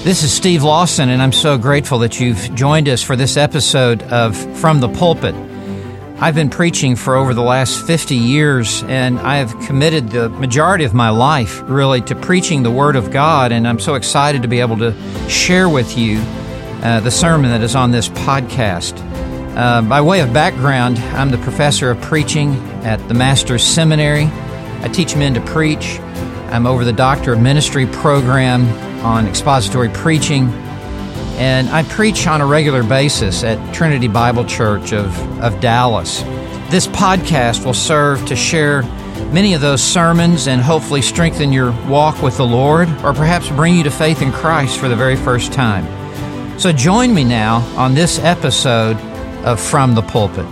This is Steve Lawson, and I'm so grateful that you've joined us for this episode of From the Pulpit. I've been preaching for over the last 50 years, and I have committed the majority of my life, really, to preaching the Word of God, and I'm so excited to be able to share with you the sermon that is on this podcast. By way of background, I'm the professor of preaching at the Master's Seminary. I teach men to preach. I'm over the Doctor of Ministry program on expository preaching, and I preach on a regular basis at Trinity Bible Church of Dallas. This podcast will serve to share many of those sermons and hopefully strengthen your walk with the Lord, or perhaps bring you to faith in Christ for the very first time. So join me now on this episode of From the Pulpit.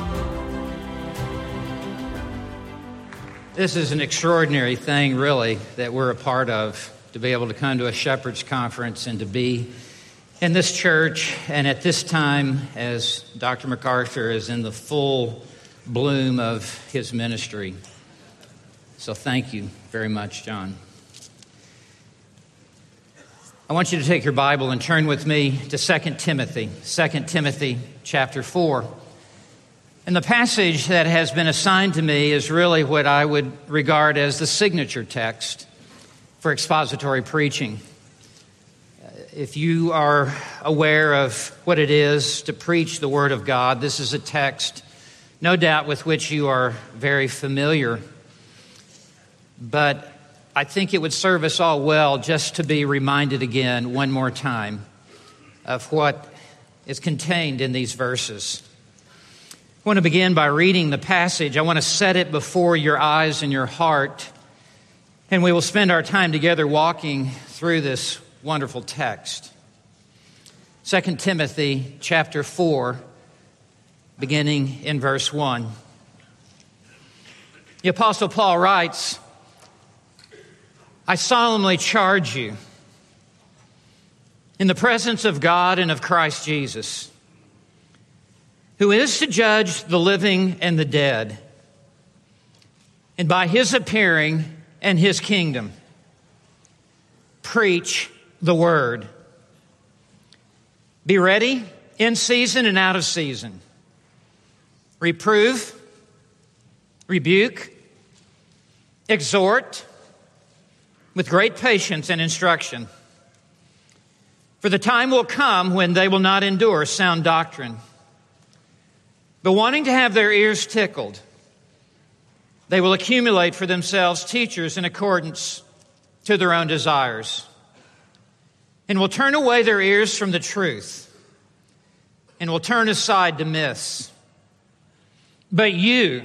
This is an extraordinary thing, really, that we're a part of, to be able to come to a shepherd's conference and to be in this church, and at this time, as Dr. MacArthur is in the full bloom of his ministry. So thank you very much, John. I want you to take your Bible and turn with me to 2 Timothy chapter 4. And the passage that has been assigned to me is really what I would regard as the signature text for expository preaching. If you are aware of what it is to preach the Word of God, this is a text, no doubt, with which you are very familiar. But I think it would serve us all well just to be reminded again one more time of what is contained in these verses. I want to begin by reading the passage. I want to set it before your eyes and your heart, and we will spend our time together walking through this wonderful text. 2 Timothy chapter 4, beginning in verse 1. The Apostle Paul writes, "I solemnly charge you, in the presence of God and of Christ Jesus, who is to judge the living and the dead, and by his appearing and his kingdom, preach the word. Be ready in season and out of season. Reprove, rebuke, exhort with great patience and instruction. For the time will come when they will not endure sound doctrine, but wanting to have their ears tickled, they will accumulate for themselves teachers in accordance to their own desires, and will turn away their ears from the truth, and will turn aside to myths. But you,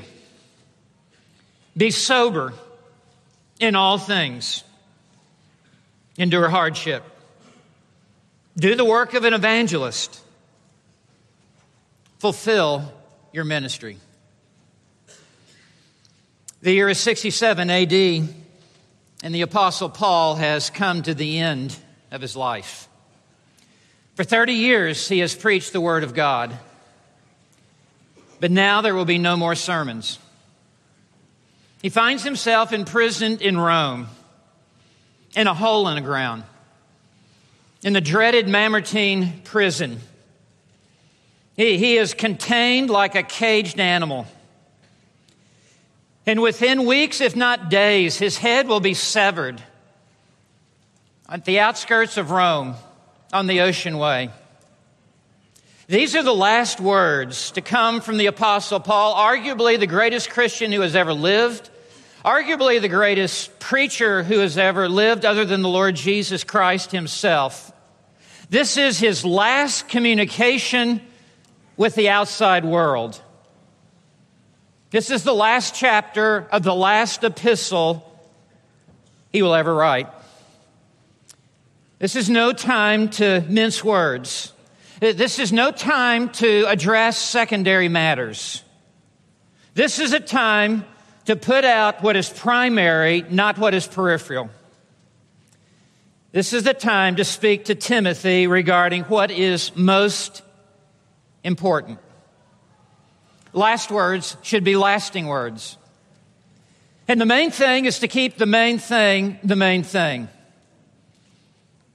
be sober in all things, endure hardship, do the work of an evangelist, fulfill your ministry." The year is 67 AD, and the Apostle Paul has come to the end of his life. For 30 years, he has preached the Word of God. But now there will be no more sermons. He finds himself imprisoned in Rome, in a hole in the ground, in the dreaded Mamertine prison. He is contained like a caged animal. And within weeks, if not days, his head will be severed at the outskirts of Rome on the Ocean Way. These are the last words to come from the Apostle Paul, arguably the greatest Christian who has ever lived, arguably the greatest preacher who has ever lived other than the Lord Jesus Christ himself. This is his last communication with the outside world. This is the last chapter of the last epistle he will ever write. This is no time to mince words. This is no time to address secondary matters. This is a time to put out what is primary, not what is peripheral. This is the time to speak to Timothy regarding what is most important. Last words should be lasting words. And the main thing is to keep the main thing the main thing.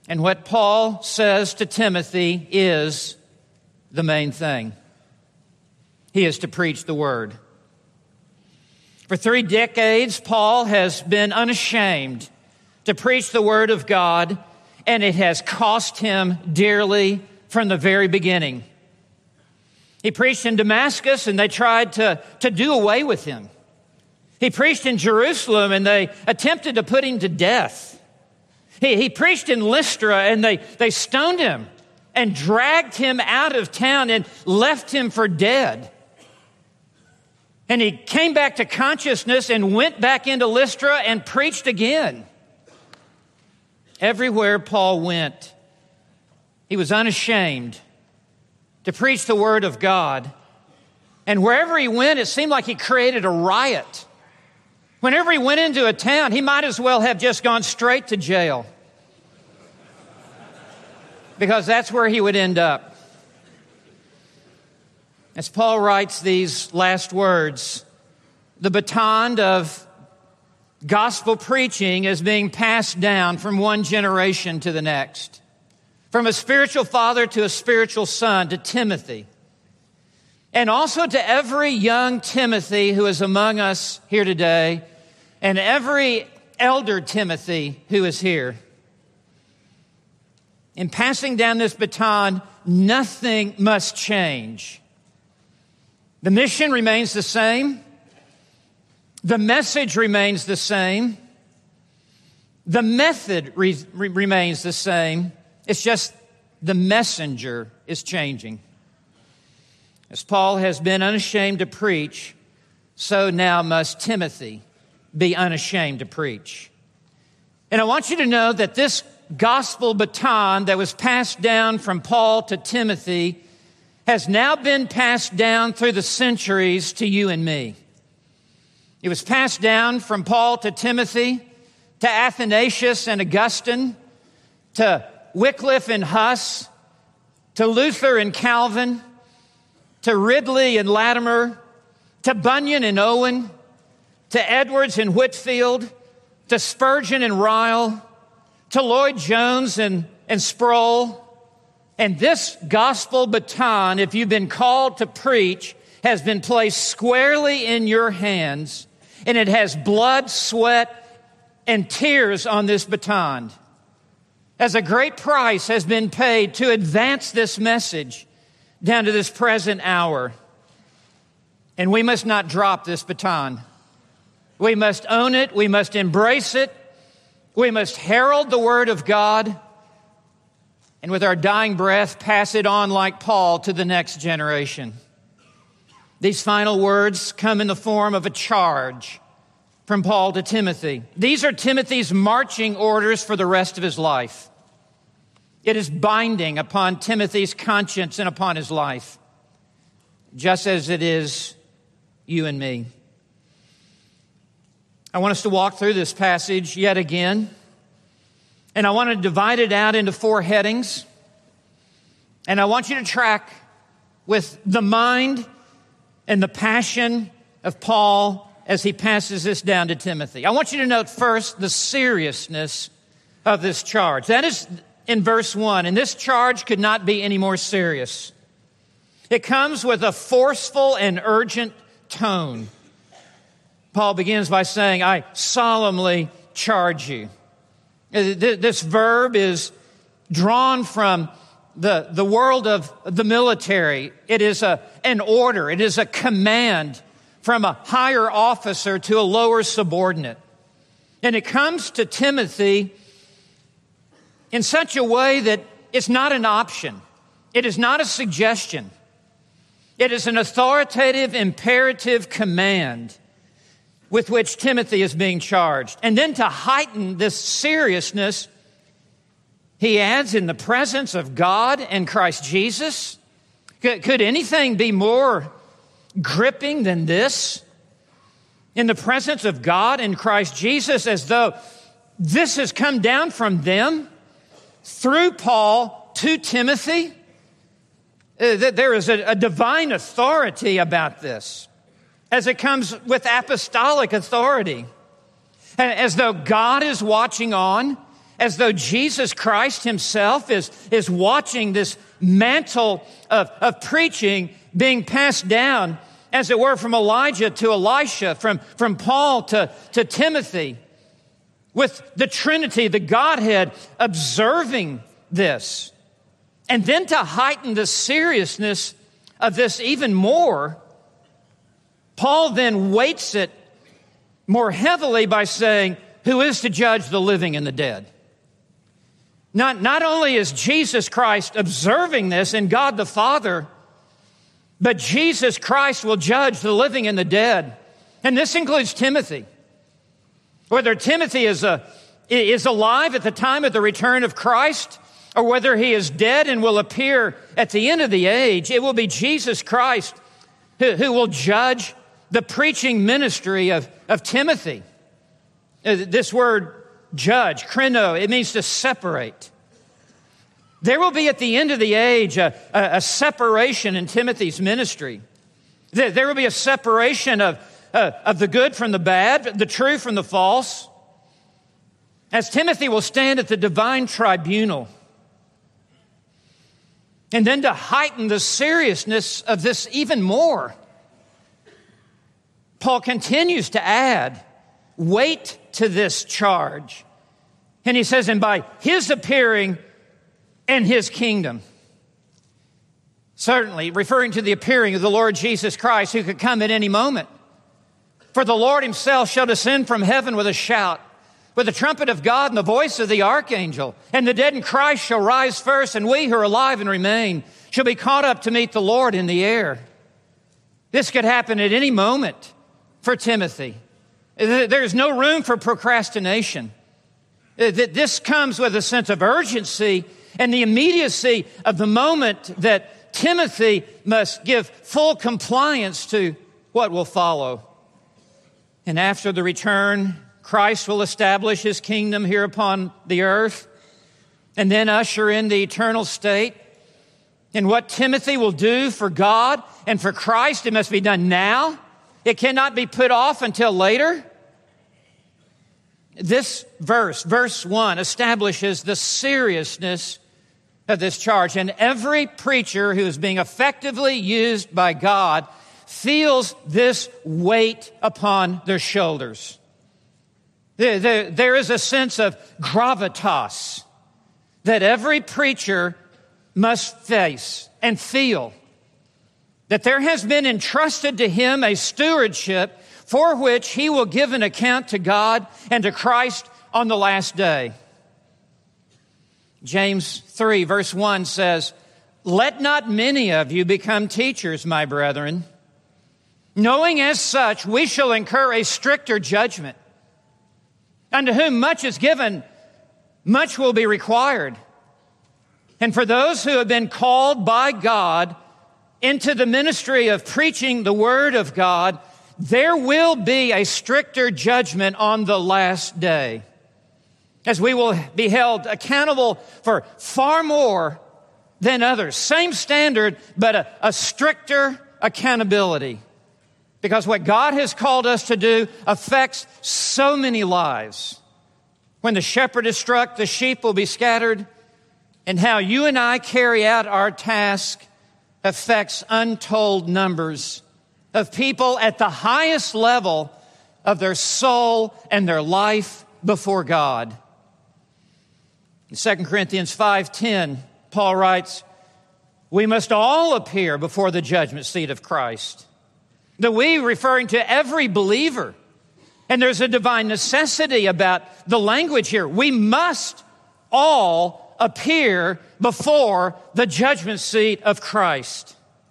And what Paul says to Timothy is the main thing. He is to preach the word. For 3 decades, Paul has been unashamed to preach the word of God, and it has cost him dearly from the very beginning. He preached in Damascus, and they tried to do away with him. He preached in Jerusalem, and they attempted to put him to death. He preached in Lystra, and they stoned him and dragged him out of town and left him for dead. And he came back to consciousness and went back into Lystra and preached again. Everywhere Paul went, he was unashamed to preach the word of God. And wherever he went, it seemed like he created a riot. Whenever he went into a town, he might as well have just gone straight to jail, because that's where he would end up. As Paul writes these last words, the baton of gospel preaching is being passed down from one generation to the next, from a spiritual father to a spiritual son, to Timothy, and also to every young Timothy who is among us here today, and every elder Timothy who is here. In passing down this baton, nothing must change. The mission remains the same. The message remains the same. The method remains the same. It's just the messenger is changing. As Paul has been unashamed to preach, so now must Timothy be unashamed to preach. And I want you to know that this gospel baton that was passed down from Paul to Timothy has now been passed down through the centuries to you and me. It was passed down from Paul to Timothy, to Athanasius and Augustine, to Wycliffe and Huss, to Luther and Calvin, to Ridley and Latimer, to Bunyan and Owen, to Edwards and Whitefield, to Spurgeon and Ryle, to Lloyd Jones and Sproul. And this gospel baton, if you've been called to preach, has been placed squarely in your hands, and it has blood, sweat, and tears on this baton, as a great price has been paid to advance this message down to this present hour. And we must not drop this baton. We must own it. We must embrace it. We must herald the word of God, and with our dying breath, pass it on like Paul to the next generation. These final words come in the form of a charge from Paul to Timothy. These are Timothy's marching orders for the rest of his life. It is binding upon Timothy's conscience and upon his life, just as it is you and me. I want us to walk through this passage yet again, and I want to divide it out into 4 headings, and I want you to track with the mind and the passion of Paul as he passes this down to Timothy. I want you to note first the seriousness of this charge. That is in verse 1, and this charge could not be any more serious. It comes with a forceful and urgent tone. Paul begins by saying, I solemnly charge you. This verb is drawn from the world of the military. It is an order. It is a command from a higher officer to a lower subordinate. And it comes to Timothy in such a way that it's not an option. It is not a suggestion. It is an authoritative, imperative command with which Timothy is being charged. And then to heighten this seriousness, he adds, in the presence of God and Christ Jesus. Could anything be more gripping than this? In the presence of God and Christ Jesus, as though this has come down from them through Paul to Timothy. There is a divine authority about this, as it comes with apostolic authority, as though God is watching on as though Jesus Christ himself is watching this mantle of preaching being passed down, as it were, from Elijah to Elisha, from Paul to Timothy, with the Trinity, the Godhead, observing this. And then to heighten the seriousness of this even more, Paul then weights it more heavily by saying, who is to judge the living and the dead? Not only is Jesus Christ observing this in God the Father, but Jesus Christ will judge the living and the dead. And this includes Timothy. Whether Timothy is alive at the time of the return of Christ, or whether he is dead and will appear at the end of the age, it will be Jesus Christ who will judge the preaching ministry of Timothy. This word judge, krino, it means to separate. There will be at the end of the age a separation in Timothy's ministry. There will be a separation of the good from the bad, the true from the false, as Timothy will stand at the divine tribunal. And then to heighten the seriousness of this even more, Paul continues to add weight to this charge. And he says, and by his appearing and his kingdom. Certainly, referring to the appearing of the Lord Jesus Christ, who could come at any moment. For the Lord himself shall descend from heaven with a shout, with the trumpet of God and the voice of the archangel. And the dead in Christ shall rise first, and we who are alive and remain shall be caught up to meet the Lord in the air. This could happen at any moment for Timothy. There's no room for procrastination. This comes with a sense of urgency and the immediacy of the moment that Timothy must give full compliance to what will follow. And after the return, Christ will establish his kingdom here upon the earth and then usher in the eternal state. And what Timothy will do for God and for Christ, it must be done now. It cannot be put off until later. This verse 1, establishes the seriousness of this charge. And every preacher who is being effectively used by God feels this weight upon their shoulders. There is a sense of gravitas that every preacher must face and feel, that there has been entrusted to him a stewardship for which he will give an account to God and to Christ on the last day. James 3 verse 1 says, "Let not many of you become teachers, my brethren, knowing as such we shall incur a stricter judgment. Unto whom much is given, much will be required. And for those who have been called by God into the ministry of preaching the word of God, there will be a stricter judgment on the last day, as we will be held accountable for far more than others. Same standard, but a stricter accountability. Because what God has called us to do affects so many lives. When the shepherd is struck, the sheep will be scattered. And how you and I carry out our task affects untold numbers of people at the highest level of their soul and their life before God. In 2 Corinthians 5:10, Paul writes, "We must all appear before the judgment seat of Christ." The "we" referring to every believer. And there's a divine necessity about the language here. We must all appear before the judgment seat of Christ,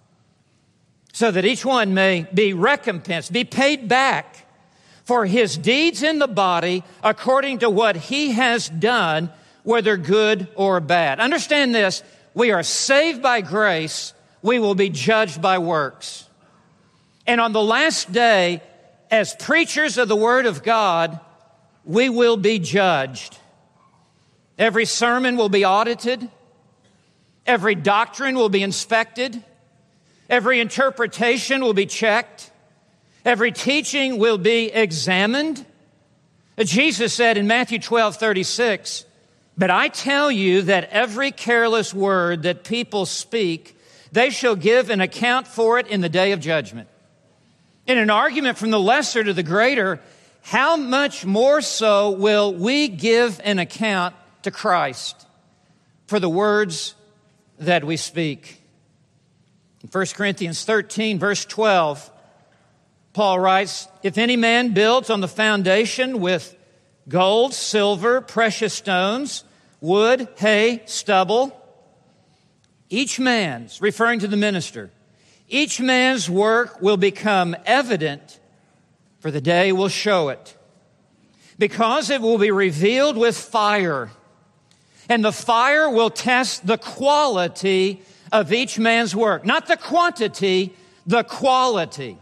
so that each one may be recompensed, be paid back for his deeds in the body according to what he has done, whether good or bad. Understand this, we are saved by grace, we will be judged by works. And on the last day, as preachers of the Word of God, we will be judged. Every sermon will be audited. Every doctrine will be inspected. Every interpretation will be checked. Every teaching will be examined. Jesus said in Matthew 12:36, But I tell you that every careless word that people speak, they shall give an account for it in the day of judgment. In an argument from the lesser to the greater, how much more so will we give an account to Christ for the words that we speak? In 1 Corinthians 13, verse 12, Paul writes, if any man builds on the foundation with gold, silver, precious stones, wood, hay, stubble, each man's, referring to the minister, each man's work will become evident, for the day will show it, because it will be revealed with fire, and the fire will test the quality of each man's work. Not the quantity, the quality.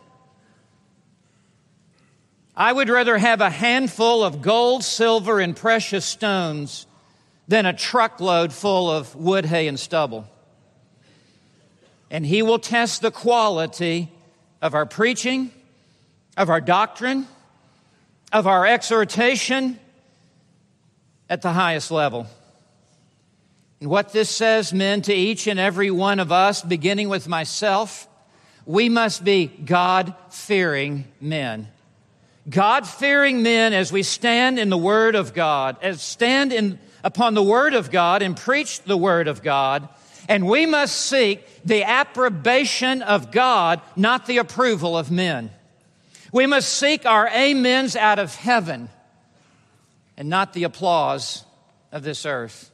I would rather have a handful of gold, silver, and precious stones than a truckload full of wood, hay, and stubble. And He will test the quality of our preaching, of our doctrine, of our exhortation at the highest level. And what this says, men, to each and every one of us, beginning with myself, we must be God-fearing men. God-fearing men as we stand in the Word of God, upon the Word of God and preach the Word of God, and we must seek the approbation of God, not the approval of men. We must seek our amens out of heaven and not the applause of this earth.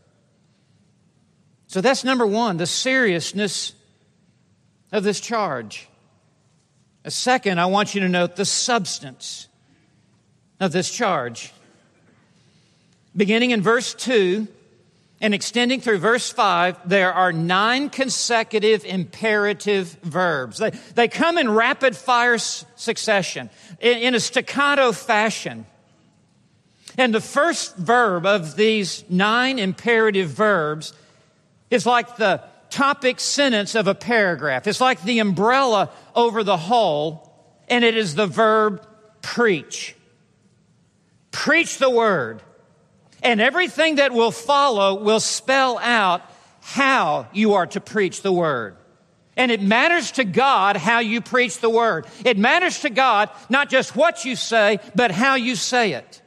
So that's number one, the seriousness of this charge. Second, I want you to note the substance of this charge. Beginning in verse 2 and extending through verse 5, there are 9 consecutive imperative verbs. They come in rapid fire succession, in a staccato fashion. And the first verb of these 9 imperative verbs is like the topic sentence of a paragraph. It's like the umbrella over the whole, and it is the verb preach. Preach the word. And everything that will follow will spell out how you are to preach the word. And it matters to God how you preach the word. It matters to God not just what you say, but how you say it.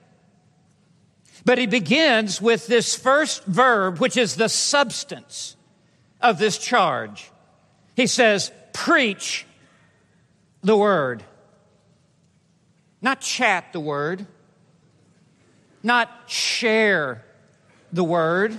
But He begins with this first verb, which is the substance of this charge. He says, preach the word. Not chat the word. Not share the word.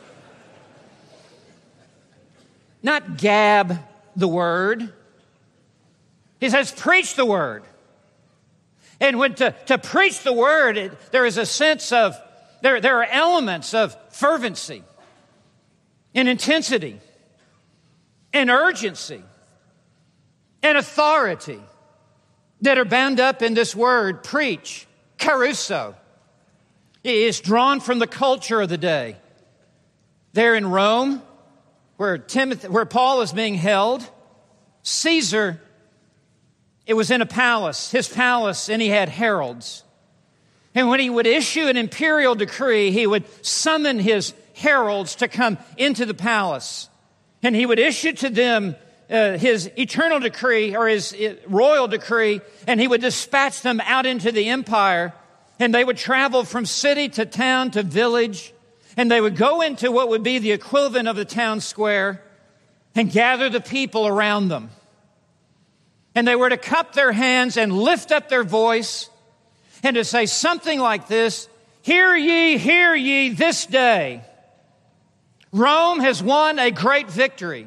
Not gab the word. He says, preach the word. And when to preach the word, there is a sense of, there are elements of fervency and intensity and urgency and authority that are bound up in this word, preach, caruso. It is drawn from the culture of the day. There in Rome, where Paul is being held, Caesar, it was in a palace, his palace, and he had heralds. And when he would issue an imperial decree, he would summon his heralds to come into the palace. And he would issue to them his eternal decree or his royal decree, and he would dispatch them out into the empire. And they would travel from city to town to village, and they would go into what would be the equivalent of the town square and gather the people around them. And they were to cup their hands and lift up their voice and to say something like this, hear ye this day. Rome has won a great victory.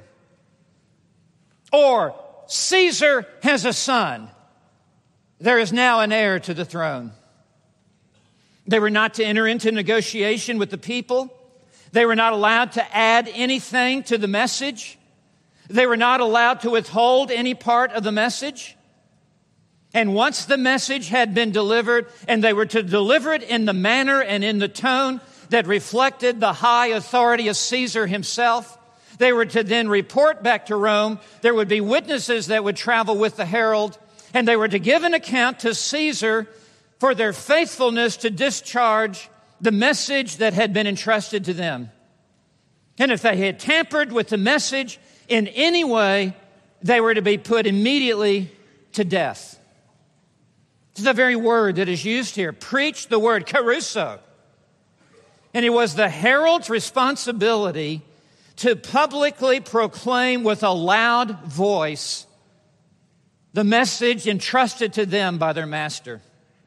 Or Caesar has a son. There is now an heir to the throne. They were not to enter into negotiation with the people. They were not allowed to add anything to the message. They were not allowed to withhold any part of the message. And once the message had been delivered, and they were to deliver it in the manner and in the tone that reflected the high authority of Caesar himself, they were to then report back to Rome. There would be witnesses that would travel with the herald, and they were to give an account to Caesar for their faithfulness to discharge the message that had been entrusted to them. And if they had tampered with the message in any way, they were to be put immediately to death. This is the very word that is used here. Preach the word, kerusso. And it was the herald's responsibility to publicly proclaim with a loud voice the message entrusted to them by their master.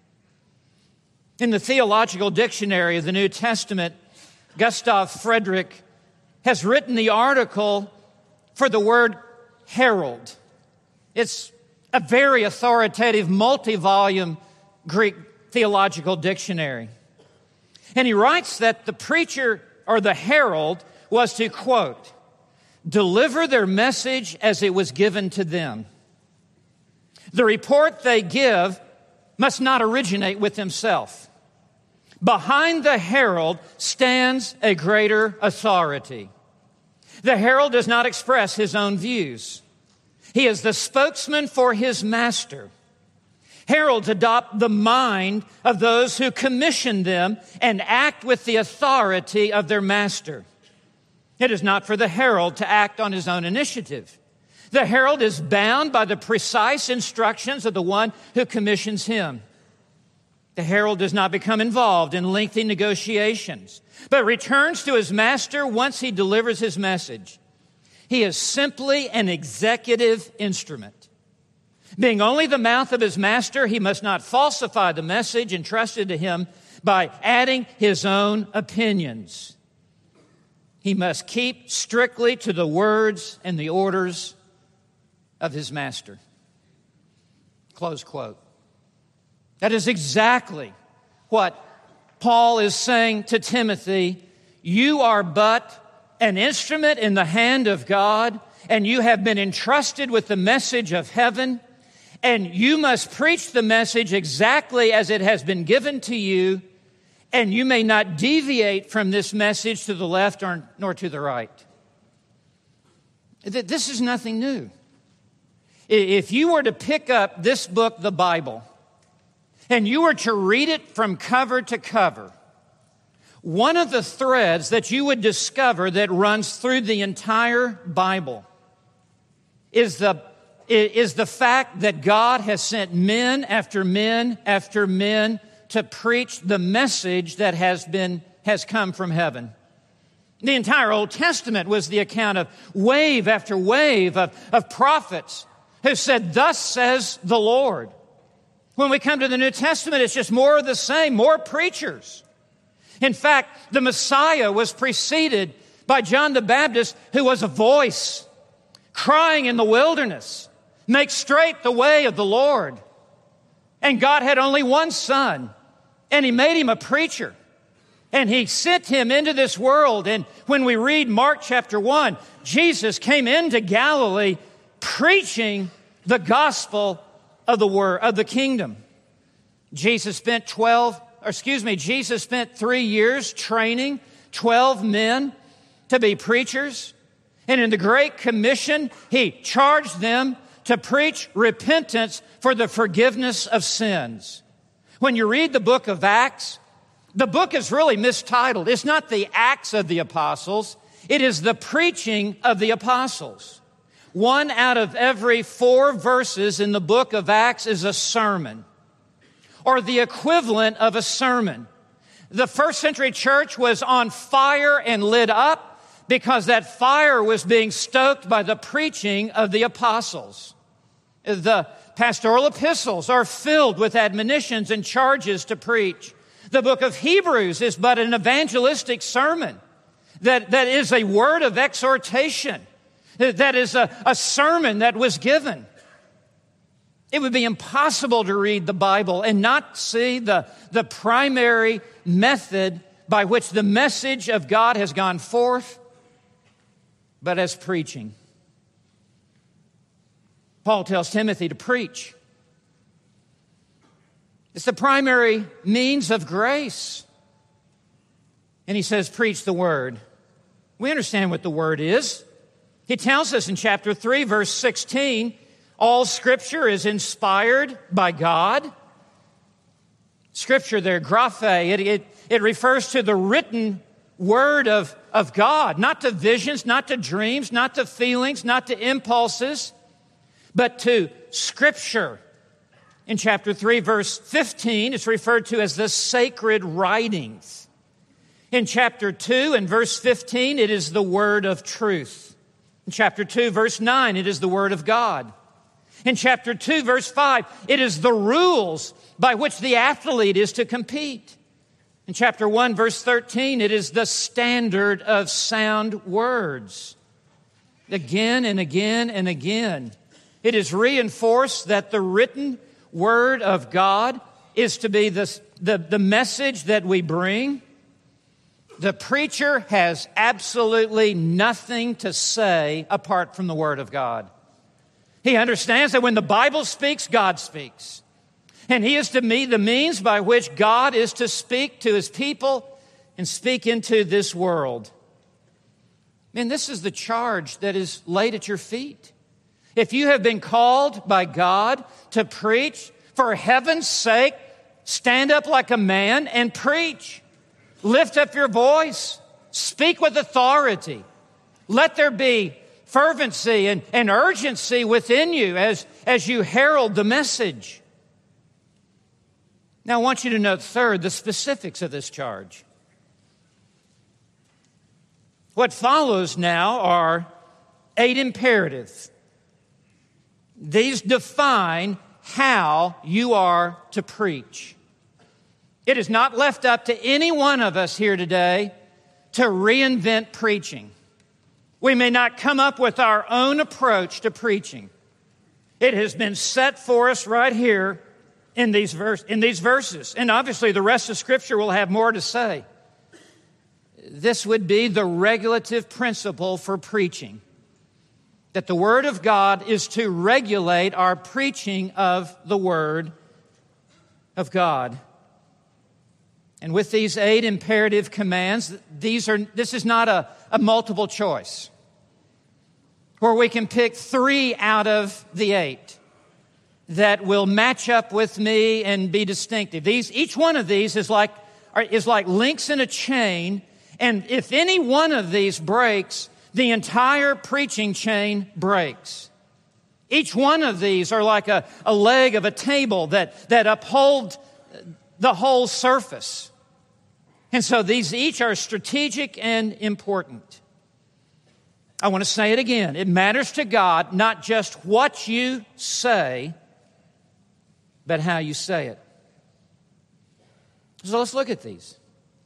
In the Theological Dictionary of the New Testament, Gustav Frederick has written the article for the word herald. It's a very authoritative, multi-volume Greek theological dictionary. And he writes that the preacher or the herald was to, quote, deliver their message as it was given to them. The report they give must not originate with himself. Behind the herald stands a greater authority. The herald does not express his own views. He is the spokesman for his master. Heralds adopt the mind of those who commission them and act with the authority of their master. It is not for the herald to act on his own initiative. The herald is bound by the precise instructions of the one who commissions him. The herald does not become involved in lengthy negotiations, but returns to his master once he delivers his message. He is simply an executive instrument. Being only the mouth of his master, he must not falsify the message entrusted to him by adding his own opinions. He must keep strictly to the words and the orders of his master. Close quote. That is exactly what Paul is saying to Timothy. You are but an instrument in the hand of God, and you have been entrusted with the message of heaven, and you must preach the message exactly as it has been given to you, and you may not deviate from this message to the left nor to the right. This is nothing new. If you were to pick up this book, the Bible, and you were to read it from cover to cover, one of the threads that you would discover that runs through the entire Bible is the fact that God has sent men after men after men to preach the message that has come from heaven. The entire Old Testament was the account of wave after wave of prophets who said, "Thus says the Lord." When we come to the New Testament, it's just more of the same, more preachers. In fact, the Messiah was preceded by John the Baptist, who was a voice crying in the wilderness, "Make straight the way of the Lord." And God had only one son, and he made him a preacher. And he sent him into this world. And when we read Mark chapter 1, Jesus came into Galilee preaching the gospel of the kingdom. Jesus spent 3 years training 12 men to be preachers. And in the Great Commission, he charged them to preach repentance for the forgiveness of sins. When you read the book of Acts, the book is really mistitled. It's not the Acts of the Apostles. It is the preaching of the apostles. 1 out of every 4 verses in the book of Acts is a sermon, or the equivalent of a sermon. The first century church was on fire and lit up because that fire was being stoked by the preaching of the apostles. The pastoral epistles are filled with admonitions and charges to preach. The book of Hebrews is but an evangelistic sermon that is a word of exhortation. That is a sermon that was given. It would be impossible to read the Bible and not see the primary method by which the message of God has gone forth, but as preaching. Paul tells Timothy to preach. It's the primary means of grace. And he says, preach the word. We understand what the word is. He tells us in chapter 3, verse 16, all Scripture is inspired by God. Scripture there, graphe, it refers to the written word of God, not to visions, not to dreams, not to feelings, not to impulses, but to Scripture. In chapter 3, verse 15, it's referred to as the sacred writings. In chapter 2 and verse 15, it is the word of truth. In chapter 2, verse 9, it is the word of God. In chapter 2, verse 5, it is the rules by which the athlete is to compete. In chapter 1, verse 13, it is the standard of sound words. Again and again and again, it is reinforced that the written word of God is to be the message that we bring. The preacher has absolutely nothing to say apart from the word of God. He understands that when the Bible speaks, God speaks. And he is to be the means by which God is to speak to his people and speak into this world. And this is the charge that is laid at your feet. If you have been called by God to preach, for heaven's sake, stand up like a man and preach. Lift up your voice. Speak with authority. Let there be fervency and urgency within you as you herald the message. Now, I want you to note, third, the specifics of this charge. What follows now are 8 imperatives. These define how you are to preach. It is not left up to any one of us here today to reinvent preaching. We may not come up with our own approach to preaching. It has been set for us right here in these verses. And obviously the rest of Scripture will have more to say. This would be the regulative principle for preaching. That the Word of God is to regulate our preaching of the Word of God. And with these 8 imperative commands, this is not a multiple choice where we can pick 3 out of the 8 that will match up with me and be distinctive. Each one of these is like links in a chain, and if any one of these breaks, the entire preaching chain breaks. Each one of these are like a leg of a table that uphold the whole surface. And so these each are strategic and important. I want to say it again. It matters to God not just what you say, but how you say it. So let's look at these.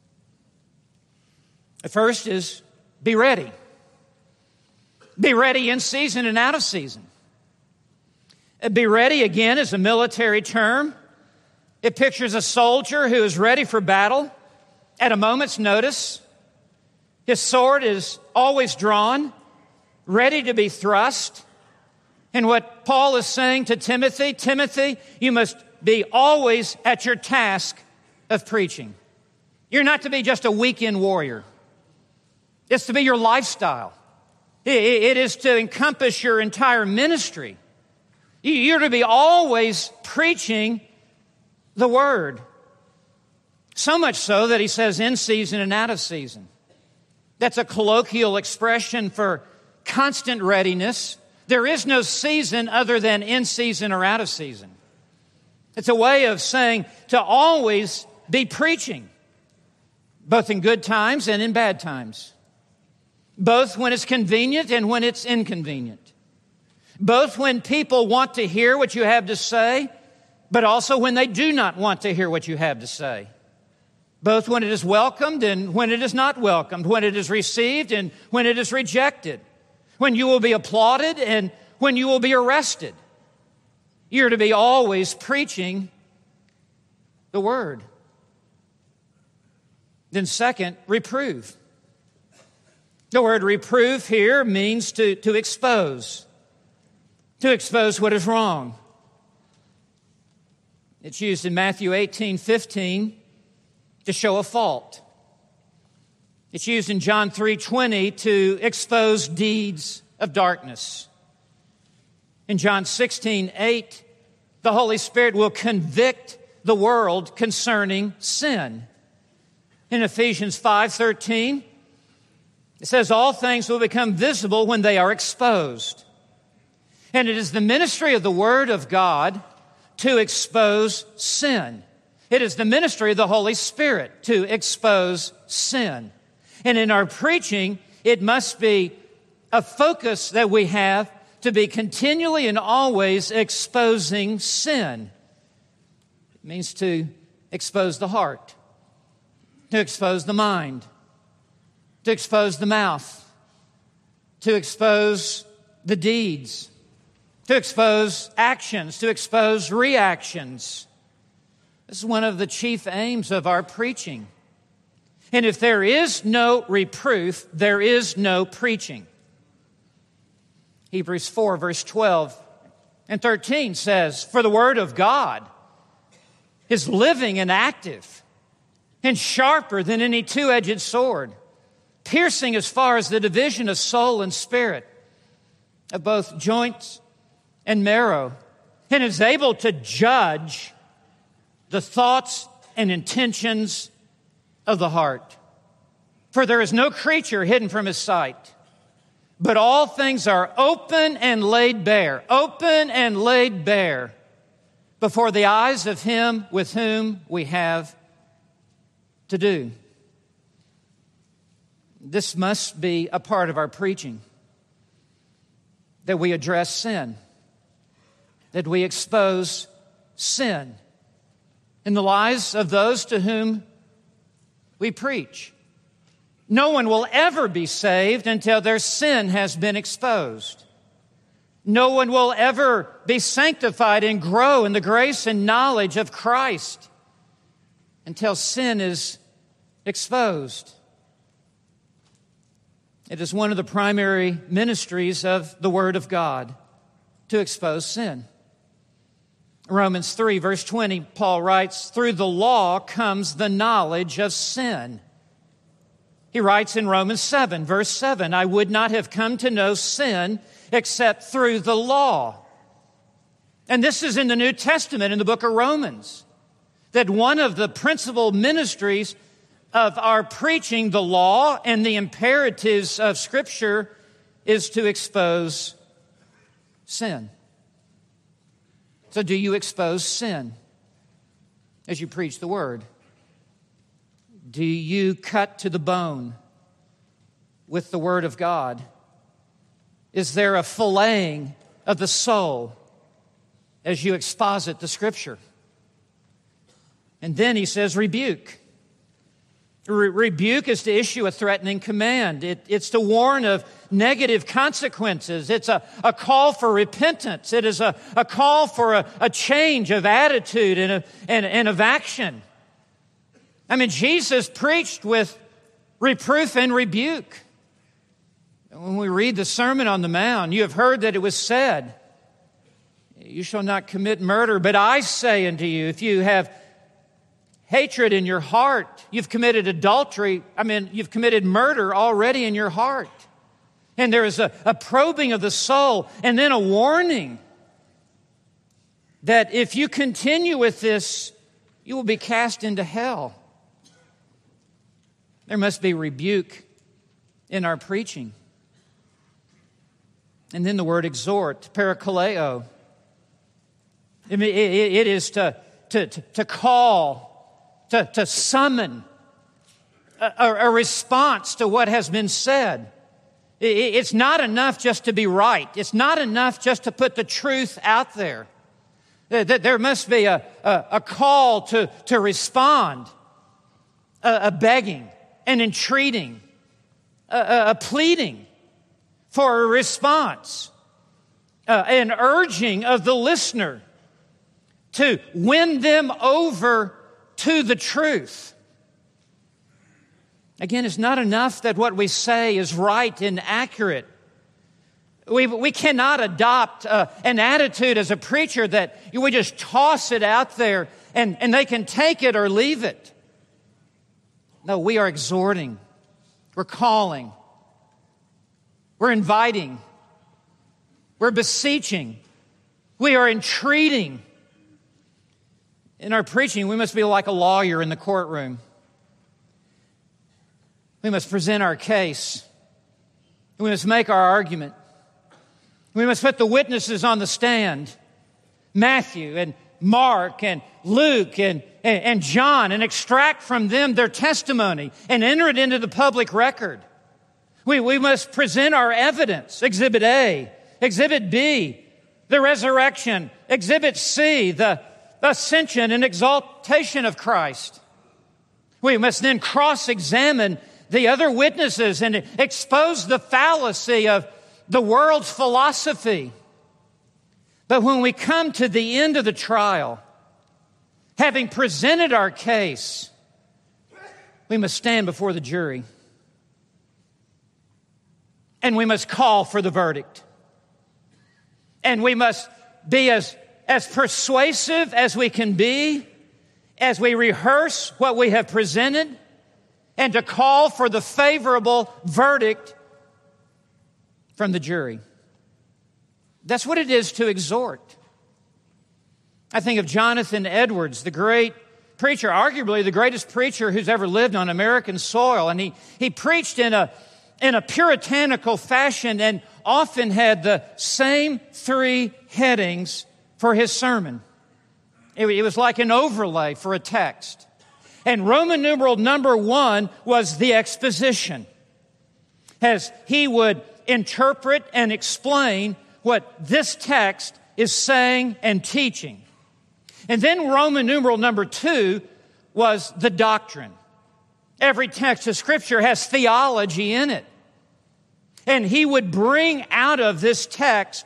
The first is be ready. Be ready in season and out of season. Be ready, again, is a military term. It pictures a soldier who is ready for battle at a moment's notice. His sword is always drawn, ready to be thrust. And what Paul is saying to Timothy, you must be always at your task of preaching. You're not to be just a weekend warrior. It's to be your lifestyle. It is to encompass your entire ministry. You're to be always preaching the Word. So much so that he says in season and out of season. That's a colloquial expression for constant readiness. There is no season other than in season or out of season. It's a way of saying to always be preaching, both in good times and in bad times. Both when it's convenient and when it's inconvenient. Both when people want to hear what you have to say, but also when they do not want to hear what you have to say. Both when it is welcomed and when it is not welcomed, when it is received and when it is rejected, when you will be applauded and when you will be arrested. You're to be always preaching the Word. Then second, reprove. The word reprove here means to expose what is wrong. It's used in Matthew 18:15 to show a fault. It's used in John 3:20 to expose deeds of darkness. In John 16:8, the Holy Spirit will convict the world concerning sin. In Ephesians 5:13, it says, all things will become visible when they are exposed. And it is the ministry of the Word of God to expose sin. It is the ministry of the Holy Spirit to expose sin. And in our preaching, it must be a focus that we have to be continually and always exposing sin. It means to expose the heart, to expose the mind, to expose the mouth, to expose the deeds, to expose actions, to expose reactions. This is one of the chief aims of our preaching. And if there is no reproof, there is no preaching. Hebrews 4, verse 12 and 13 says, for the word of God is living and active and sharper than any two-edged sword, piercing as far as the division of soul and spirit, of both joints and marrow, and is able to judge the thoughts and intentions of the heart. For there is no creature hidden from His sight, but all things are open and laid bare before the eyes of Him with whom we have to do. This must be a part of our preaching, that we address sin, that we expose sin in the lives of those to whom we preach. No one will ever be saved until their sin has been exposed. No one will ever be sanctified and grow in the grace and knowledge of Christ until sin is exposed. It is one of the primary ministries of the Word of God to expose sin. Romans 3, verse 20, Paul writes, through the law comes the knowledge of sin. He writes in Romans 7, verse 7, I would not have come to know sin except through the law. And this is in the New Testament, in the book of Romans, that one of the principal ministries of our preaching, the law and the imperatives of Scripture, is to expose sin. So do you expose sin as you preach the Word? Do you cut to the bone with the Word of God? Is there a filleting of the soul as you exposit the Scripture? And then he says, rebuke. Rebuke is to issue a threatening command. It's to warn of negative consequences. It's a call for repentance. It is a call for a change of attitude and of action. I mean, Jesus preached with reproof and rebuke. When we read the Sermon on the Mount, you have heard that it was said, you shall not commit murder, but I say unto you, if you have hatred in your heart, you've committed adultery. You've committed murder already in your heart. And there is a probing of the soul and then a warning that if you continue with this, you will be cast into hell. There must be rebuke in our preaching. And then the word exhort, parakaleo. It is to call, to summon a response to what has been said. It's not enough just to be right. It's not enough just to put the truth out there. There must be a call to respond, a begging, an entreating, a pleading for a response, an urging of the listener to win them over to the truth. Again, it's not enough that what we say is right and accurate. We cannot adopt an attitude as a preacher that we just toss it out there and they can take it or leave it. No, we are exhorting. We're calling. We're inviting. We're beseeching. We are entreating. In our preaching, we must be like a lawyer in the courtroom. We must present our case. We must make our argument. We must put the witnesses on the stand, Matthew and Mark and Luke and John, and extract from them their testimony and enter it into the public record. We must present our evidence, Exhibit A, Exhibit B, the resurrection, Exhibit C, the ascension and exaltation of Christ. We must then cross-examine the other witnesses and expose the fallacy of the world's philosophy. But when we come to the end of the trial, having presented our case, we must stand before the jury. And we must call for the verdict. And we must be as persuasive as we can be as we rehearse what we have presented and to call for the favorable verdict from the jury. That's what it is to exhort. I think of Jonathan Edwards, the great preacher, arguably the greatest preacher who's ever lived on American soil. And he preached in a puritanical fashion and often had the same 3 headings for his sermon. It was like an overlay for a text. And Roman numeral number 1 was the exposition, as he would interpret and explain what this text is saying and teaching. And then Roman numeral number 2 was the doctrine. Every text of Scripture has theology in it. And he would bring out of this text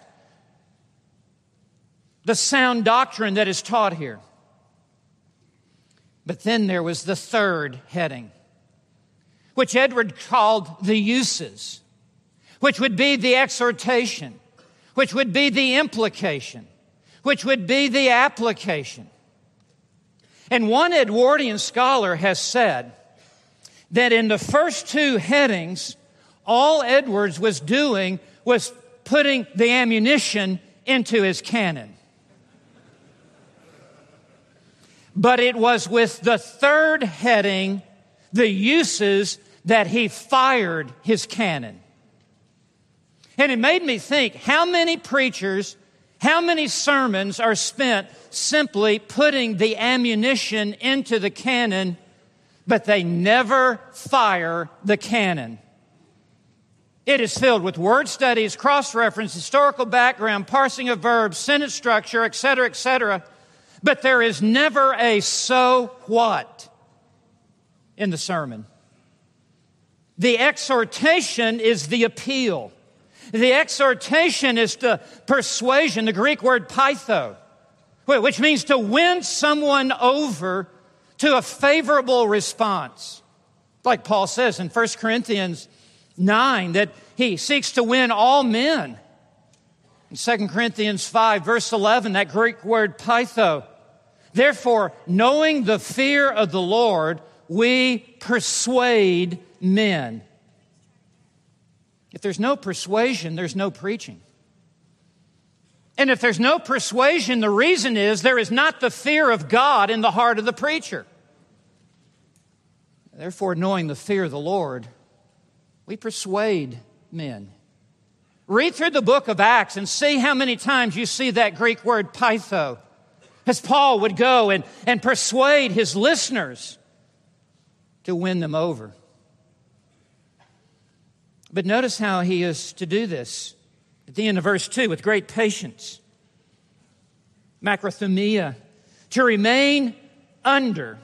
the sound doctrine that is taught here. But then there was the 3rd heading, which Edward called the uses, which would be the exhortation, which would be the implication, which would be the application. And one Edwardian scholar has said that in the first 2 headings, all Edwards was doing was putting the ammunition into his cannon. But it was with the 3rd heading, the uses, that he fired his cannon. And it made me think, how many preachers, how many sermons are spent simply putting the ammunition into the cannon, but they never fire the cannon? It is filled with word studies, cross-reference, historical background, parsing of verbs, sentence structure, etc., etc. But there is never a so what in the sermon. The exhortation is the appeal. The exhortation is the persuasion, the Greek word pytho, which means to win someone over to a favorable response. Like Paul says in 1 Corinthians 9, that he seeks to win all men. In 2 Corinthians 5, verse 11, that Greek word pytho. Therefore, knowing the fear of the Lord, we persuade men. If there's no persuasion, there's no preaching. And if there's no persuasion, the reason is there is not the fear of God in the heart of the preacher. Therefore, knowing the fear of the Lord, we persuade men. Read through the book of Acts and see how many times you see that Greek word pytho, as Paul would go and persuade his listeners to win them over. But notice how he is to do this. At the end of verse 2, with great patience, macrothumia, to remain under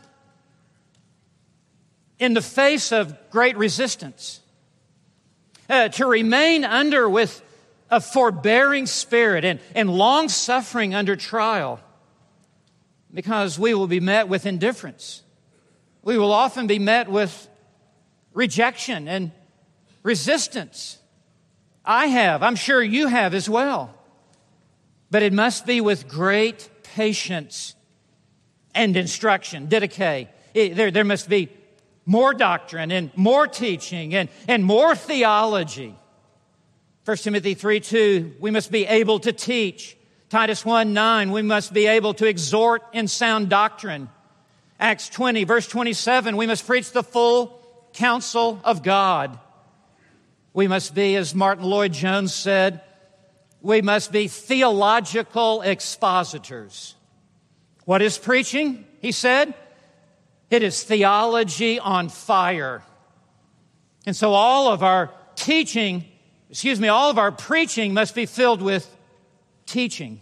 in the face of great resistance. To remain under with a forbearing spirit and long-suffering under trial, because we will be met with indifference. We will often be met with rejection and resistance. I'm sure you have as well. But it must be with great patience and instruction, didache. There must be more doctrine and more teaching and more theology. 1 Timothy 3:2, we must be able to teach, Titus 1:9, we must be able to exhort in sound doctrine. Acts 20, verse 27, we must preach the full counsel of God. We must be, as Martin Lloyd-Jones said, we must be theological expositors. What is preaching? He said, it is theology on fire. And so all of our preaching must be filled with teaching.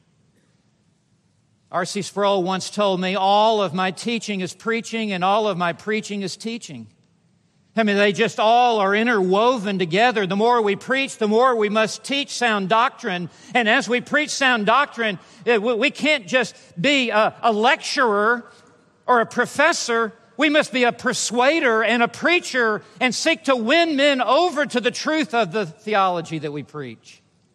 R.C. Sproul once told me, all of my teaching is preaching and all of my preaching is teaching. I mean, they just all are interwoven together. The more we preach, the more we must teach sound doctrine. And as we preach sound doctrine, we can't just be a lecturer or a professor. We must be a persuader and a preacher and seek to win men over to the truth of the theology that we preach.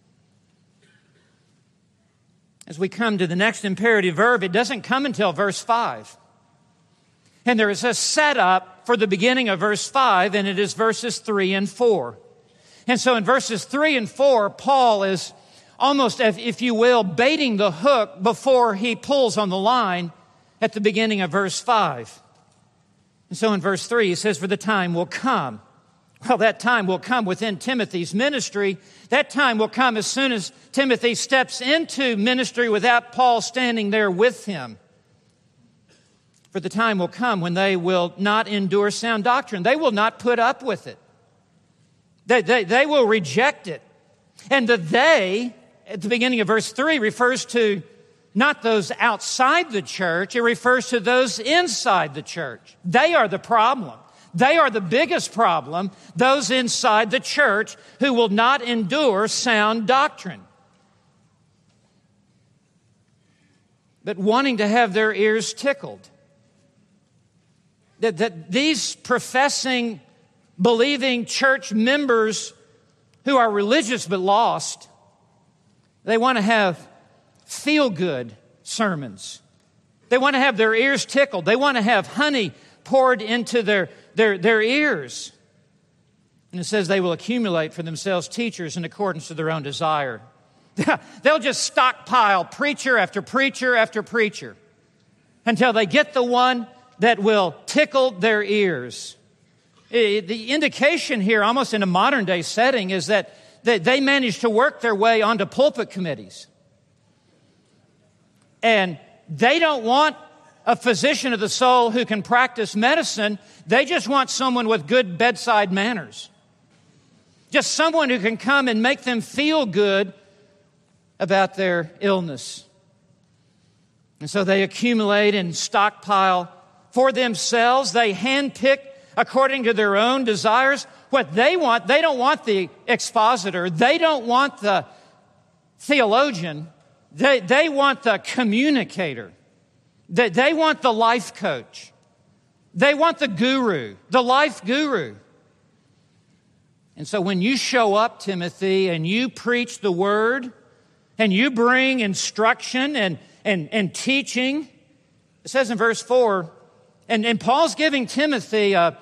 As we come to the next imperative verb, it doesn't come until verse 5. And there is a setup for the beginning of verse 5, and it is verses 3 and 4. And so in verses 3 and 4, Paul is almost, if you will, baiting the hook before he pulls on the line at the beginning of verse 5. And so in verse 3, he says, for the time will come. Well, that time will come within Timothy's ministry. That time will come as soon as Timothy steps into ministry without Paul standing there with him. For the time will come when they will not endure sound doctrine. They will not put up with it. They will reject it. And the they, at the beginning of verse 3, refers to not those outside the church. It refers to those inside the church. They are the problem. They are the biggest problem, those inside the church who will not endure sound doctrine. But wanting to have their ears tickled. That these professing, believing church members who are religious but lost, they want to have feel-good sermons. They want to have their ears tickled. They want to have honey poured into their ears. And it says they will accumulate for themselves teachers in accordance to their own desire. They'll just stockpile preacher after preacher after preacher until they get the one that will tickle their ears. The indication here, almost in a modern day setting, is that they manage to work their way onto pulpit committees. And they don't want a physician of the soul who can practice medicine. They just want someone with good bedside manners. Just someone who can come and make them feel good about their illness. And so they accumulate and stockpile for themselves. They handpick according to their own desires what they want. They don't want the expositor. They don't want the theologian. They want the communicator. They want the life coach. They want the guru, the life guru. And so when you show up, Timothy, and you preach the word, and you bring instruction and teaching, it says in verse 4, and Paul's giving Timothy a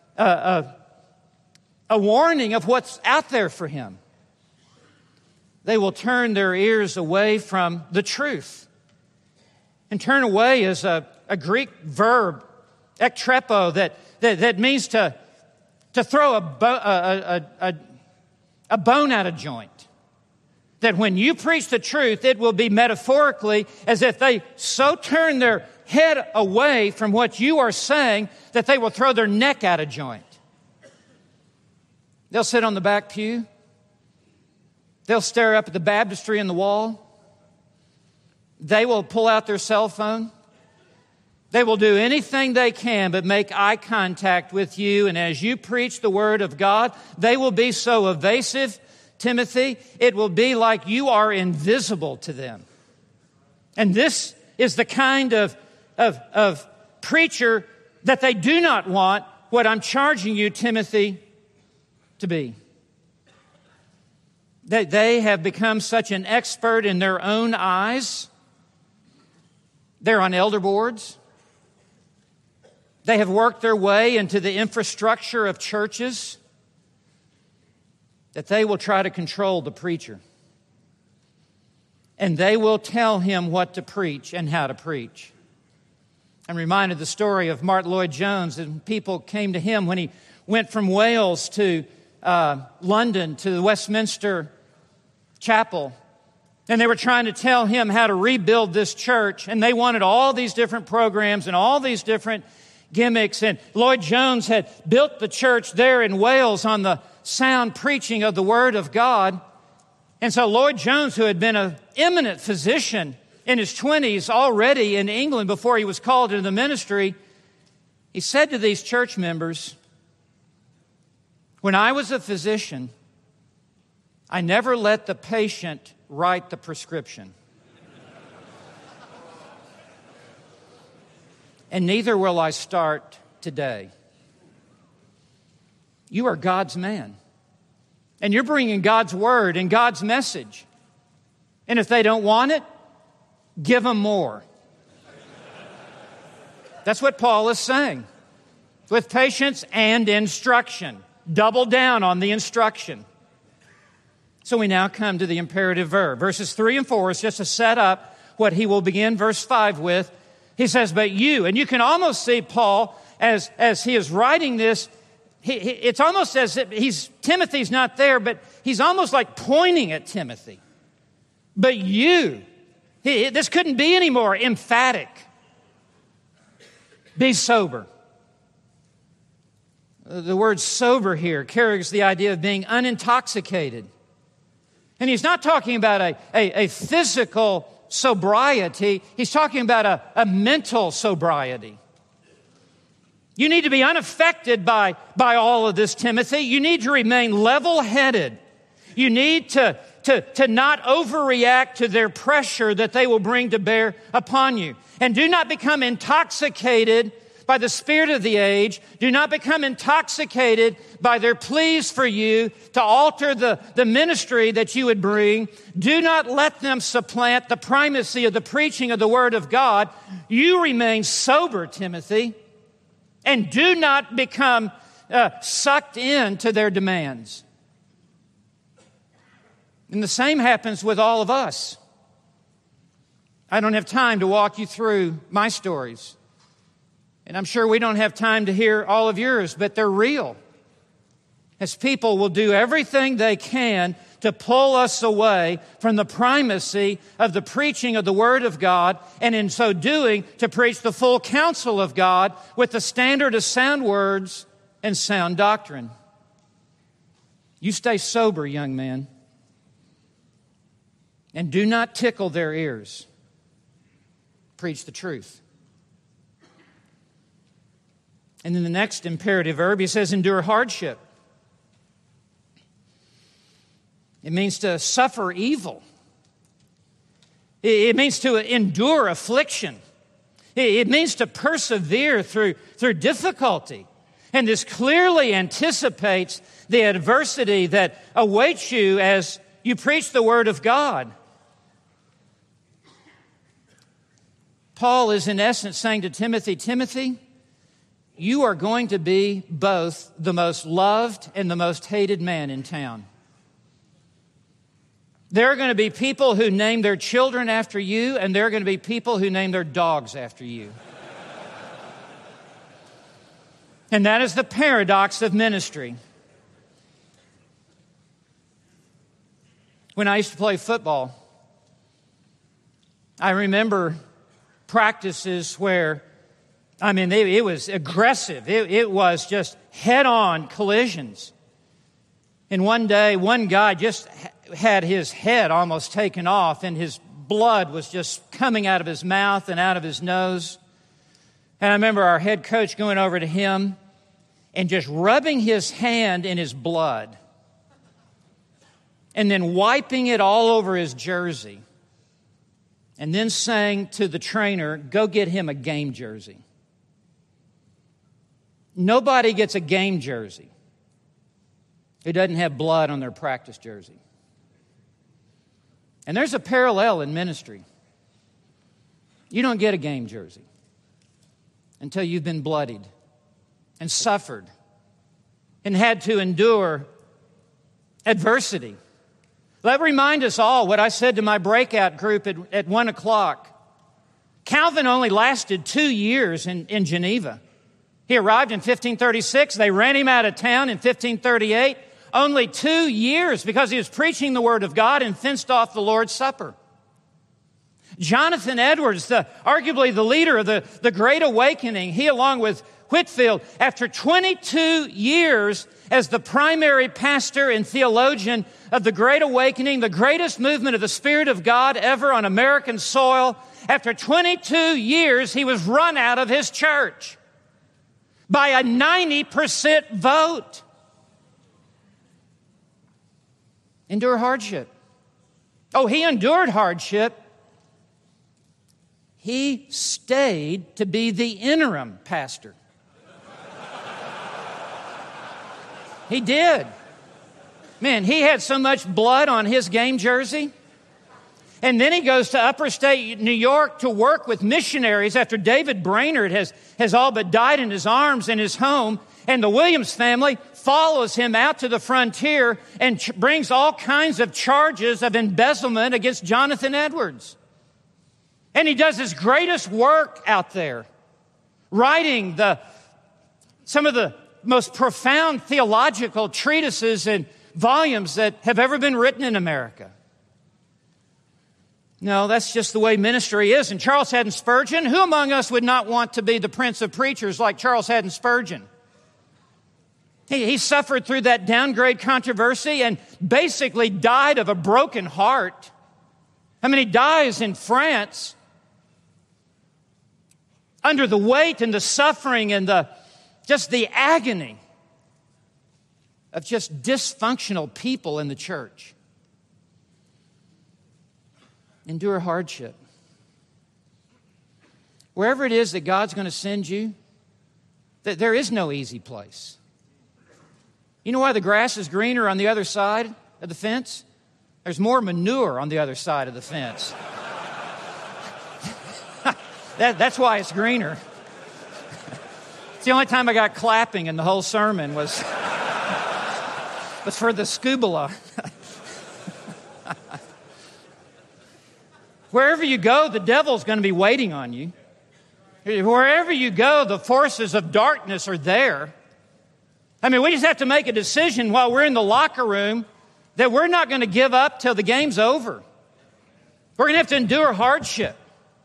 warning of what's out there for him. They will turn their ears away from the truth. And turn away is a Greek verb, ektrepo, that means to throw a bone out of joint. That when you preach the truth, it will be metaphorically as if they so turn their head away from what you are saying that they will throw their neck out of joint. They'll sit on the back pew. They'll stare up at the baptistry in the wall. They will pull out their cell phone. They will do anything they can but make eye contact with you. And as you preach the word of God, they will be so evasive, Timothy, it will be like you are invisible to them. And this is the kind of preacher that they do not want what I'm charging you, Timothy, to be. They have become such an expert in their own eyes. They're on elder boards. They have worked their way into the infrastructure of churches that they will try to control the preacher. and they will tell him what to preach and how to preach. I'm reminded the story of Martyn Lloyd-Jones, and people came to him when he went from Wales to London to the Westminster Chapel. And they were trying to tell him how to rebuild this church. And they wanted all these different programs and all these different gimmicks. And Lloyd-Jones had built the church there in Wales on the sound preaching of the Word of God. And so Lloyd-Jones, who had been an eminent physician in his 20s already in England before he was called into the ministry, he said to these church members, "When I was a physician, I never let the patient write the prescription. And neither will I start today. You are God's man. And you're bringing God's word and God's message. And if they don't want it, give them more." That's what Paul is saying. With patience and instruction. Double down on the instruction. So we now come to the imperative verb. Verses 3 and 4 is just to set up what he will begin verse 5 with. He says, "But you," and you can almost see Paul as he is writing this, it's almost as if Timothy's not there, but he's almost like pointing at Timothy. "But you," this couldn't be any more emphatic. "Be sober." The word sober here carries the idea of being unintoxicated. And he's not talking about a physical sobriety. He's talking about a mental sobriety. You need to be unaffected by all of this, Timothy. You need to remain level-headed. You need to not overreact to their pressure that they will bring to bear upon you. And do not become intoxicated by the spirit of the age. Do not become intoxicated by their pleas for you to alter the ministry that you would bring. Do not let them supplant the primacy of the preaching of the Word of God. You remain sober, Timothy, and do not become sucked into their demands. And the same happens with all of us. I don't have time to walk you through my stories. And I'm sure we don't have time to hear all of yours, but they're real. As people will do everything they can to pull us away from the primacy of the preaching of the Word of God, and in so doing, to preach the full counsel of God with the standard of sound words and sound doctrine. You stay sober, young man, and do not tickle their ears. Preach the truth. And then the next imperative verb, he says, endure hardship. It means to suffer evil. It means to endure affliction. It means to persevere through difficulty. And this clearly anticipates the adversity that awaits you as you preach the Word of God. Paul is in essence saying to Timothy, Timothy, you are going to be both the most loved and the most hated man in town. There are going to be people who name their children after you, and there are going to be people who name their dogs after you. And that is the paradox of ministry. When I used to play football, I remember practices where it was aggressive. It was just head-on collisions. And one day, one guy just had his head almost taken off, and his blood was just coming out of his mouth and out of his nose. And I remember our head coach going over to him and just rubbing his hand in his blood and then wiping it all over his jersey and then saying to the trainer, go get him a game jersey. Nobody gets a game jersey who doesn't have blood on their practice jersey. And there's a parallel in ministry. You don't get a game jersey until you've been bloodied and suffered and had to endure adversity. Let me remind us all what I said to my breakout group at 1 o'clock. Calvin only lasted 2 years in Geneva. He arrived in 1536. They ran him out of town in 1538. Only 2 years because he was preaching the Word of God and fenced off the Lord's Supper. Jonathan Edwards, arguably the leader of the Great Awakening, he along with Whitefield, after 22 years as the primary pastor and theologian of the Great Awakening, the greatest movement of the Spirit of God ever on American soil, after 22 years, he was run out of his church by a 90% vote. Endure hardship. Oh, he endured hardship. He stayed to be the interim pastor. He did. Man, he had so much blood on his game jersey. And then he goes to upper state New York to work with missionaries after David Brainerd has all but died in his arms in his home. And the Williams family follows him out to the frontier and brings all kinds of charges of embezzlement against Jonathan Edwards. And he does his greatest work out there, writing some of the most profound theological treatises and volumes that have ever been written in America. No, that's just the way ministry is. And Charles Haddon Spurgeon, who among us would not want to be the prince of preachers like Charles Haddon Spurgeon? He suffered through that downgrade controversy and basically died of a broken heart. I mean, he dies in France under the weight and the suffering and the agony of just dysfunctional people in the church. Endure hardship. Wherever it is that God's going to send you, there is no easy place. You know why the grass is greener on the other side of the fence? There's more manure on the other side of the fence. That's why it's greener. It's the only time I got clapping in the whole sermon was for the scubula. Wherever you go, the devil's going to be waiting on you. Wherever you go, the forces of darkness are there. I mean, we just have to make a decision while we're in the locker room that we're not going to give up till the game's over. We're going to have to endure hardship.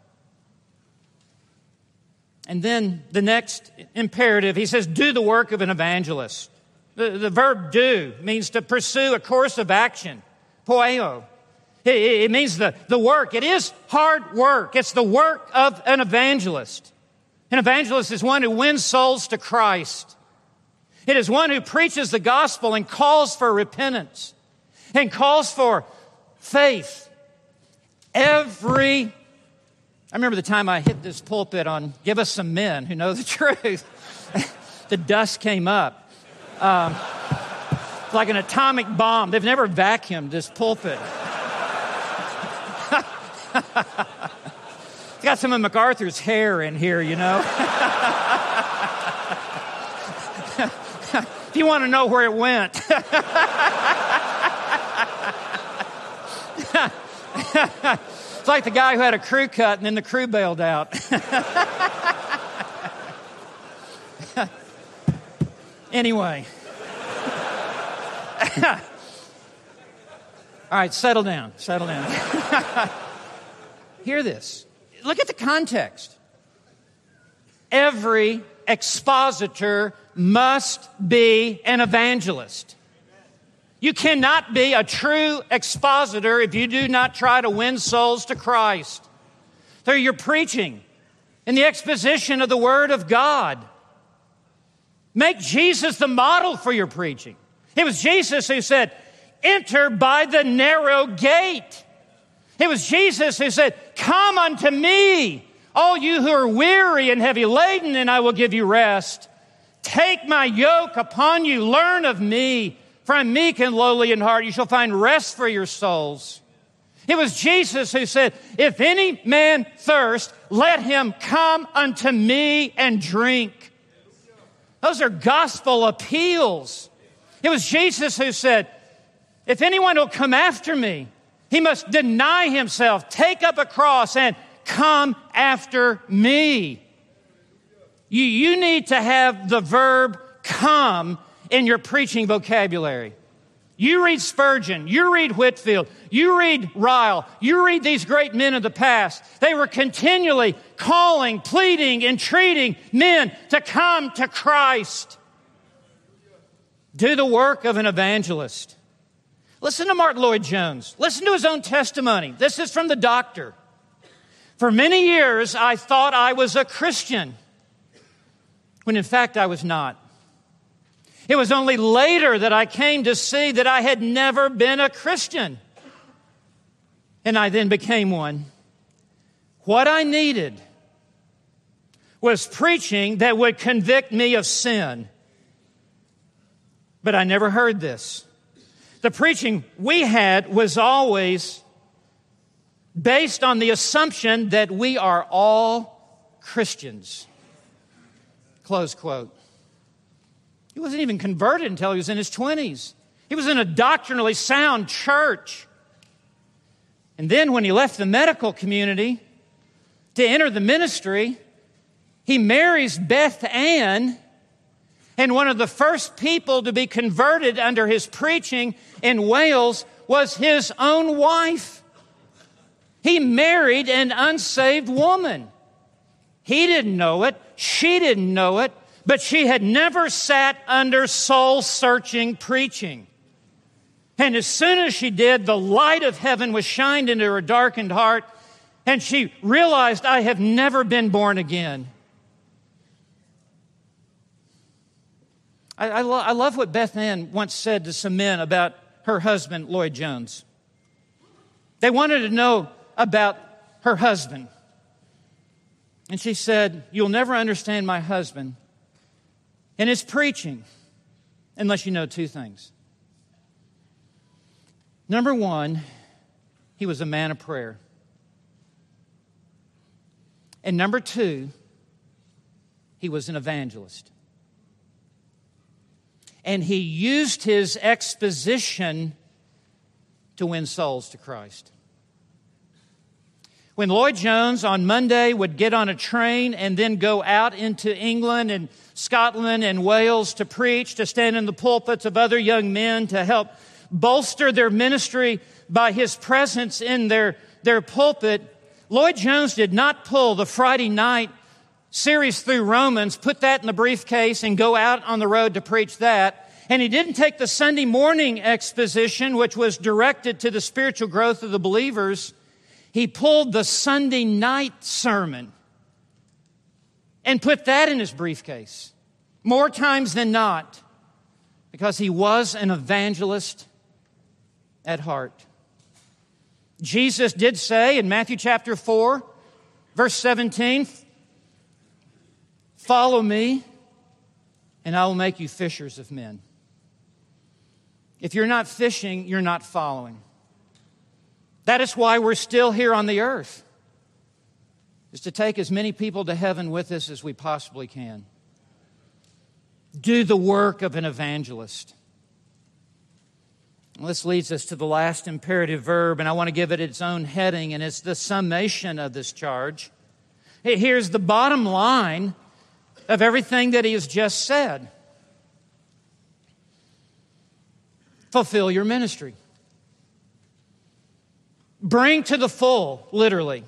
And then the next imperative, he says, do the work of an evangelist. The verb do means to pursue a course of action. Poeo. It means the work. It is hard work. It's the work of an evangelist. An evangelist is one who wins souls to Christ. It is one who preaches the gospel and calls for repentance and calls for faith. I remember the time I hit this pulpit on Give Us Some Men Who Know the Truth. The dust came up. Like an atomic bomb. They've never vacuumed this pulpit. It's got some of MacArthur's hair in here, you know. If you want to know where it went. It's like the guy who had a crew cut and then the crew bailed out. Anyway. All right, settle down. Hear this. Look at the context. Every expositor must be an evangelist. You cannot be a true expositor if you do not try to win souls to Christ through your preaching and the exposition of the Word of God. Make Jesus the model for your preaching. It was Jesus who said, enter by the narrow gate. It was Jesus who said, come unto me, all you who are weary and heavy laden, and I will give you rest. Take my yoke upon you, learn of me, for I'm meek and lowly in heart. You shall find rest for your souls. It was Jesus who said, if any man thirst, let him come unto me and drink. Those are gospel appeals. It was Jesus who said, If anyone will come after me, he must deny himself, take up a cross, and come after me. You need to have the verb come in your preaching vocabulary. You read Spurgeon, you read Whitefield, you read Ryle, you read these great men of the past. They were continually calling, pleading, entreating men to come to Christ. Do the work of an evangelist. Listen to Martin Lloyd-Jones. Listen to his own testimony. This is from the doctor. For many years, I thought I was a Christian, when in fact I was not. It was only later that I came to see that I had never been a Christian. And I then became one. What I needed was preaching that would convict me of sin. But I never heard this. The preaching we had was always based on the assumption that we are all Christians. Close quote. He wasn't even converted until he was in his 20s. He was in a doctrinally sound church. And then when he left the medical community to enter the ministry, he marries Beth Ann, and one of the first people to be converted under his preaching in Wales was his own wife. He married an unsaved woman. He didn't know it. She didn't know it. But she had never sat under soul-searching preaching. And as soon as she did, the light of heaven was shined into her darkened heart, and she realized, I have never been born again. I love what Beth Ann once said to some men about her husband, Lloyd-Jones. They wanted to know about her husband. And she said, you'll never understand my husband and his preaching unless you know two things. Number one, he was a man of prayer. And number two, he was an evangelist. And he used his exposition to win souls to Christ. When Lloyd-Jones on Monday would get on a train and then go out into England and Scotland and Wales to preach, to stand in the pulpits of other young men, to help bolster their ministry by his presence in their pulpit, Lloyd-Jones did not pull the Friday night series through Romans, put that in the briefcase, and go out on the road to preach that. And he didn't take the Sunday morning exposition, which was directed to the spiritual growth of the believers. He pulled the Sunday night sermon and put that in his briefcase more times than not, because he was an evangelist at heart. Jesus did say in Matthew chapter 4, verse 17, follow me and I will make you fishers of men. If you're not fishing, you're not following. That is why we're still here on the earth, is to take as many people to heaven with us as we possibly can. Do the work of an evangelist. Well, this leads us to the last imperative verb, and I want to give it its own heading, and it's the summation of this charge. Here's the bottom line of everything that he has just said. Fulfill your ministry. Bring to the full, literally.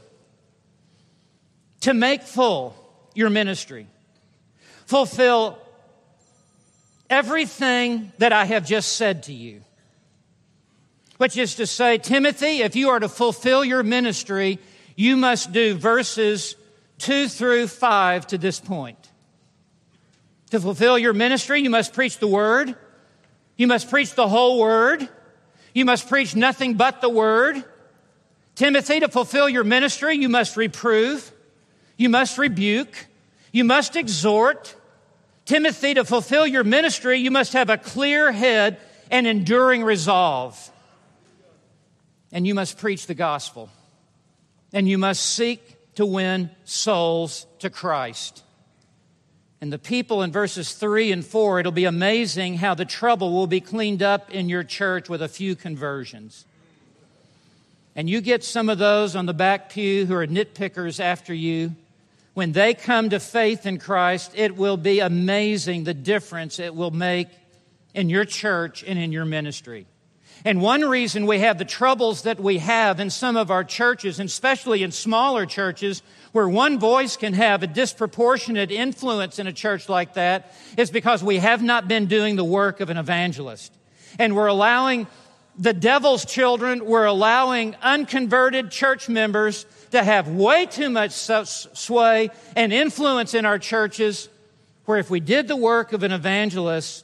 To make full your ministry. Fulfill everything that I have just said to you. Which is to say, Timothy, if you are to fulfill your ministry, you must do verses 2 through 5 to this point. To fulfill your ministry, you must preach the Word. You must preach the whole Word. You must preach nothing but the Word. Timothy, to fulfill your ministry, you must reprove. You must rebuke. You must exhort. Timothy, to fulfill your ministry, you must have a clear head and enduring resolve. And you must preach the gospel. And you must seek to win souls to Christ. And the people in verses 3 and 4, it'll be amazing how the trouble will be cleaned up in your church with a few conversions. And you get some of those on the back pew who are nitpickers after you. When they come to faith in Christ, it will be amazing the difference it will make in your church and in your ministry. And one reason we have the troubles that we have in some of our churches, and especially in smaller churches, where one voice can have a disproportionate influence in a church like that, is because we have not been doing the work of an evangelist. And we're allowing the devil's children, we're allowing unconverted church members to have way too much sway and influence in our churches, where if we did the work of an evangelist,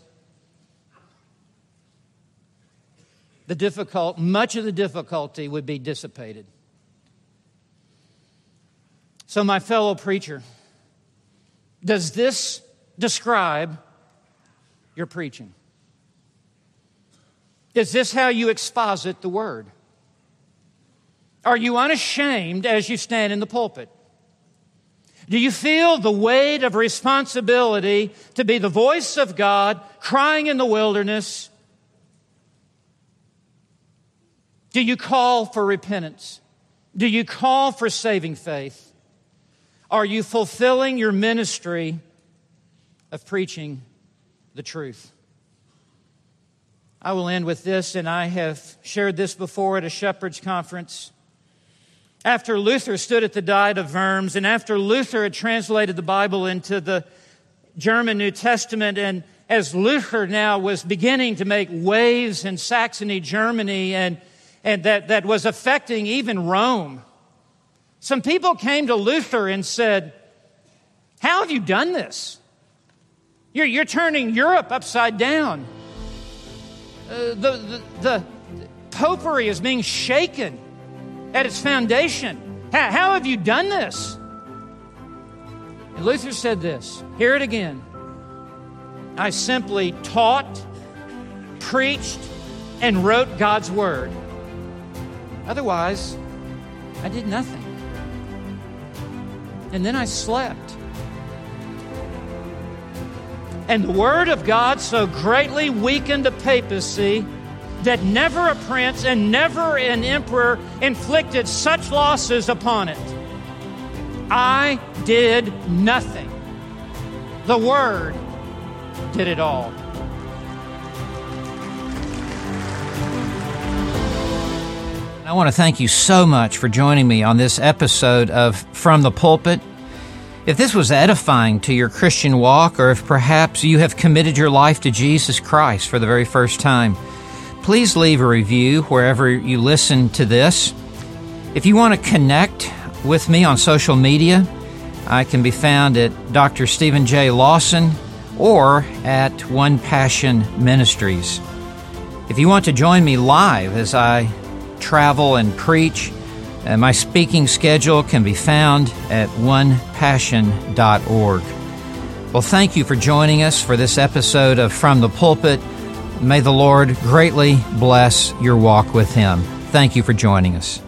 much of the difficulty would be dissipated. So, my fellow preacher, does this describe your preaching? Is this how you exposit the Word? Are you unashamed as you stand in the pulpit? Do you feel the weight of responsibility to be the voice of God crying in the wilderness? Do you call for repentance? Do you call for saving faith? Are you fulfilling your ministry of preaching the truth? I will end with this, and I have shared this before at a shepherd's conference. After Luther stood at the Diet of Worms, and after Luther had translated the Bible into the German New Testament, and as Luther now was beginning to make waves in Saxony, Germany, and that was affecting even Rome, some people came to Luther and said, "How have you done this? You're turning Europe upside down. The popery is being shaken at its foundation. How have you done this?" And Luther said this, hear it again: "I simply taught, preached, and wrote God's Word. Otherwise, I did nothing. And then I slept." And the Word of God so greatly weakened the papacy that never a prince and never an emperor inflicted such losses upon it. I did nothing. The Word did it all. I want to thank you so much for joining me on this episode of From the Pulpit. If this was edifying to your Christian walk, or if perhaps you have committed your life to Jesus Christ for the very first time, please leave a review wherever you listen to this. If you want to connect with me on social media, I can be found at Dr. Stephen J. Lawson or at One Passion Ministries. If you want to join me live as I travel and preach, my speaking schedule can be found at onepassion.org. Well, thank you for joining us for this episode of From the Pulpit. May the Lord greatly bless your walk with Him. Thank you for joining us.